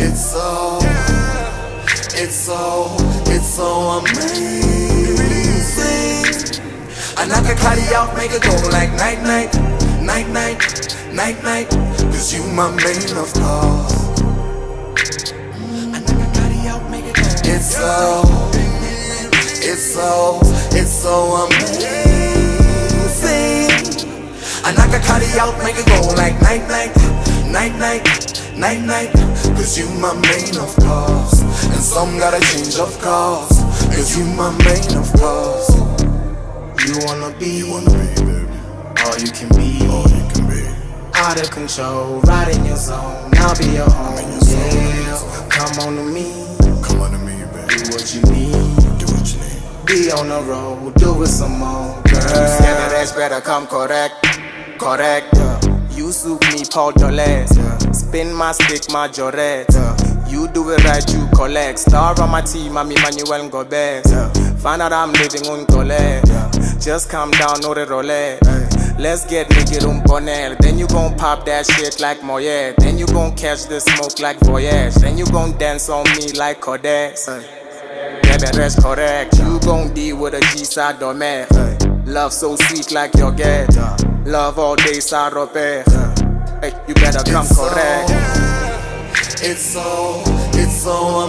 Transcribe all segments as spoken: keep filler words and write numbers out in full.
It's so, it's so, it's so amazing. And I can carry out, make it go like night, night, night, night, night, night. Cause you my main of course. And I can carry out, make it go. It's so, it's so, it's so amazing. And I can carry out, make it go like night, night, night, night, night, night. Cause you my main of course. And some gotta change of course. Cause you my main of course. You wanna be, You wanna be, baby. all you can be. All you can be. Out of control, right in your zone. I'll be your home, in your zone. yeah. Come on to me, Come on to me, do baby. what you need. Do what you need. Be on the road, do it some more, girl. Stand that ass better come correct, correct. Yeah. You suit me, Paul Dolet. Yeah. Spin my stick, my Joret. Yeah. You do it right, you collect. Star on my team, I'm Emmanuel Gobert. Yeah. Find out I'm living on Colette. Yeah. Just calm down, no the roulette. Hey. Let's get naked on Bonnet. Then you gon' pop that shit like Moyet. Then you gon' catch the smoke like Voyage. Then you gon' dance on me like Codex. Hey. Yeah, that's correct. You gon' deal with a G-side domain. Hey. Love so sweet like your get. Yeah. Love all day, ça repère. Yeah. Hey, you better come It's correct. So, it's so, it's so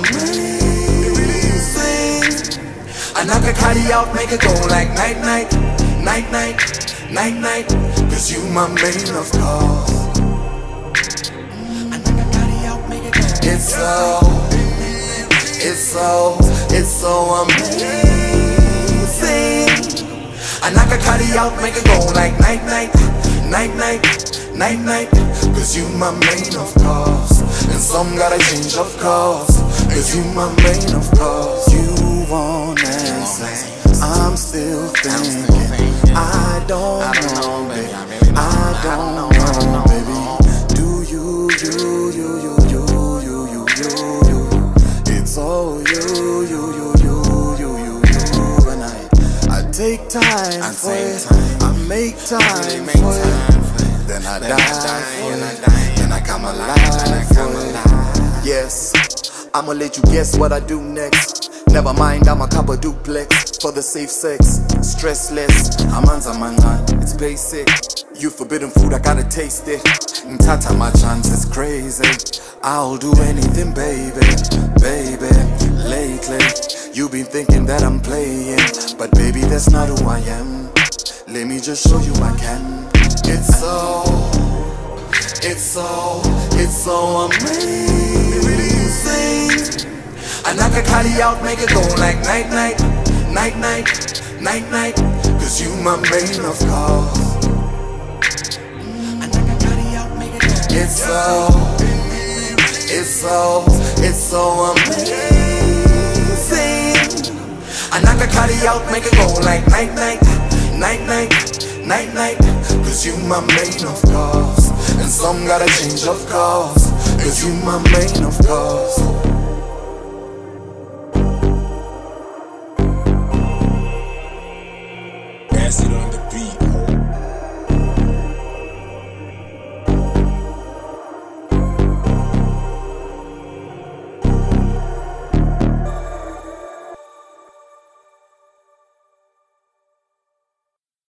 amazing. And I can carry out, make it go like night, night, night, night, night, night. Cause you my main of course. And I can carry out, make it go. It's so, it's so, it's so amazing. And I can carry out, make it go like night, night, night, night, night, night. Cause you my main of course. And some gotta change of course. Cause you my main of course. You wanna say I'm still thinking. I don't know, baby. I don't know, baby. Do you, you, you, you, you, you, you, you, you. It's all you, you, you, you, you, you, you. And I, I take time for it. I make time for it. Then I die for it. Then I come alive for it. Yes, I'ma let you guess what I do next. Never mind, I'm a copper duplex for the safe sex, stressless. I'm anzamangan, it's basic. You forbidden food, I gotta taste it. Tata, my chance is crazy. I'll do anything, baby, baby. Lately, you've been thinking that I'm playing, but baby, that's not who I am. Let me just show you I can. It's so, it's so, it's so amazing. And I can carry out, make it go like night, night, night, night, night, night. Cause you my main of course. And I can carry out, make it go. It's so, it's so, it's so amazing. And I can carry out, make it go like night, night, night, night, night, night. Cause you my main of course. And some gotta change of course. Cause you my main of course.